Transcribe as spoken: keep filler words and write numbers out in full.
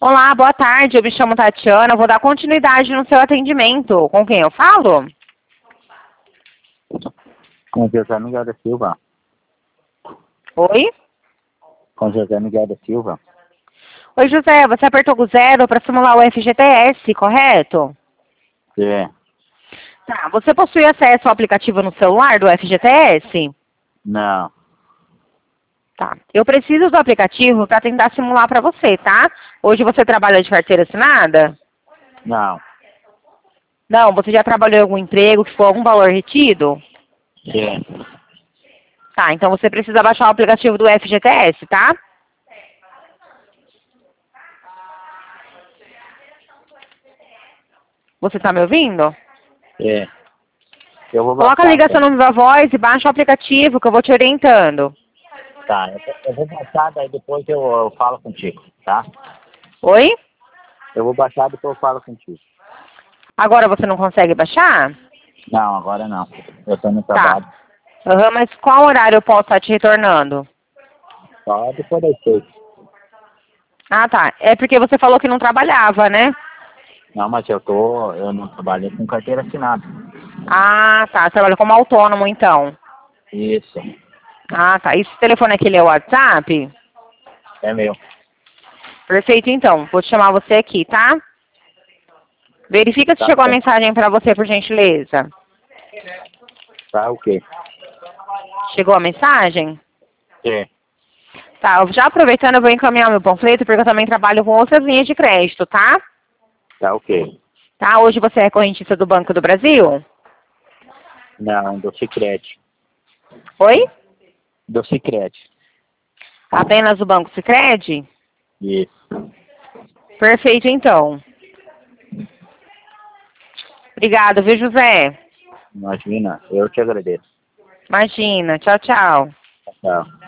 Olá, boa tarde. Eu me chamo Tatiana. Vou dar continuidade no seu atendimento. Com quem eu falo? Com José Miguel da Silva. Oi? Com José Miguel da Silva. Oi, José. Você apertou o zero para simular o F G T S, correto? É. Tá. Você possui acesso ao aplicativo no celular do F G T S? Não. Tá. Eu preciso do aplicativo para tentar simular para você, tá? Hoje você trabalha de carteira assinada? Não. Não. Você já trabalhou em algum emprego que for algum valor retido? É. Tá. Então você precisa baixar o aplicativo do F G T S, tá? Você tá me ouvindo? É. Eu vou Coloca a baixar, ligação então. no Viva Voz e baixa o aplicativo que eu vou te orientando. Tá, eu, eu vou baixar, daí depois eu, eu falo contigo, tá? Oi? Eu vou baixar, depois eu falo contigo. Agora você não consegue baixar? Não, agora não. Eu tô no Tá. trabalho. Aham, mas qual horário eu posso estar te retornando? Só depois das seis. Ah, tá. É porque você falou que não trabalhava, né? Não, mas eu tô, eu não trabalhei com carteira assinada. Ah, tá. Você trabalha como autônomo, então. Isso. Ah, tá. Esse telefone aqui é o WhatsApp? É meu. Perfeito, então. Vou te chamar você aqui, tá? Verifica se Tá chegou a bom. mensagem pra você, por gentileza. Tá o quê? Chegou a mensagem? É. Tá, eu- já aproveitando, eu vou encaminhar meu panfleto, porque eu também trabalho com outras linhas de crédito, tá? Tá ok. Tá, hoje você é correntista do Banco do Brasil? Não, do Sicredi. Oi? Do Sicredi. Apenas o Banco Sicredi? Isso. Perfeito, então. Obrigada, viu, José? Imagina, eu te agradeço. Imagina. Tchau, tchau. Tchau.